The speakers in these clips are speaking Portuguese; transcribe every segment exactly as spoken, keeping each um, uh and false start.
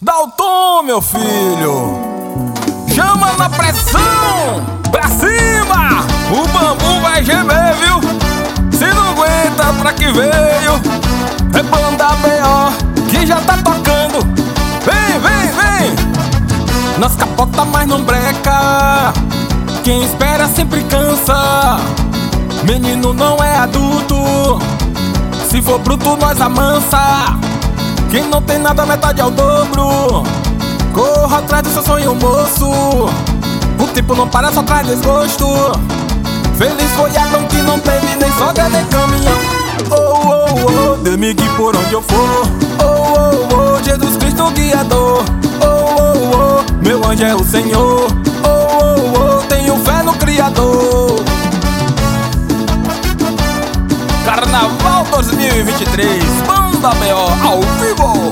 Dá o tom, meu filho. Chama na pressão. Pra cima. O bambu vai gemer, viu? Se não aguenta, pra que veio? É banda B O que já tá tocando. Vem, vem, vem. Nós capota, mas não breca. Quem espera sempre cansa. Menino não é adulto. Se for bruto, nós amansa. Quem não tem nada, metade ao dobro. Corra atrás do seu sonho, moço. O tempo não para, só traz desgosto. Feliz foi Adão que não teve nem sogra nem caminhão. Oh, oh, oh, Deus me guie por onde eu for. Oh, oh, oh, Jesus Cristo guiador. Oh, oh, oh, meu anjo é o Senhor. Oh, oh, oh, tenho fé no Criador. Carnaval dois mil e vinte e três, Banda B O ao vivo.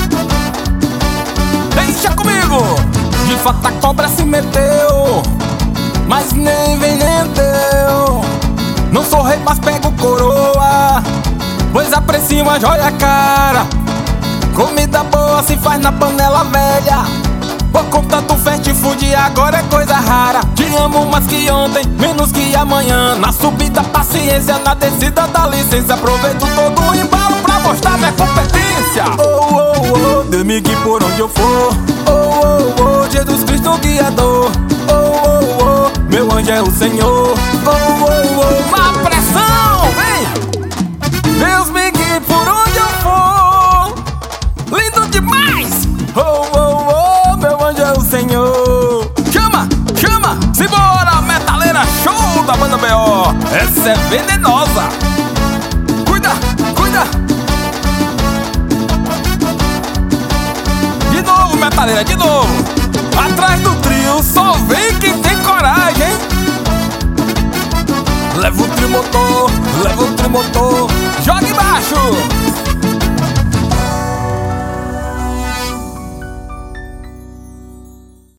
Deixa comigo. De fato a cobra se meteu, mas nem vem nem deu. Não sou rei, mas pego coroa, pois aprecio a joia cara. Comida boa se faz na panela velha. Por conta do fast food agora é coisa rara. Te amo mais que ontem, menos que amanhã. Na subida paciência, na descida dá licença. Aproveito todo o embalo pra mostrar minha competência. Oh, oh, oh, Deus me guie por onde eu for. Oh, oh, oh, Jesus Cristo guiador. Oh, oh, oh, meu anjo é o Senhor. Oh, oh, oh, na pressão, vem. Deus me guie por onde eu for. Lindo demais. Oh, oh, oh, meu anjo é o Senhor. Chama, chama, simbora, metaleira show da Banda B O. Essa é venenosa. Cuida, cuida. De novo, metaleira, de novo. Atrás do trio só vem quem tem coragem. Leva o trimotor, leva o trimotor. Joga embaixo.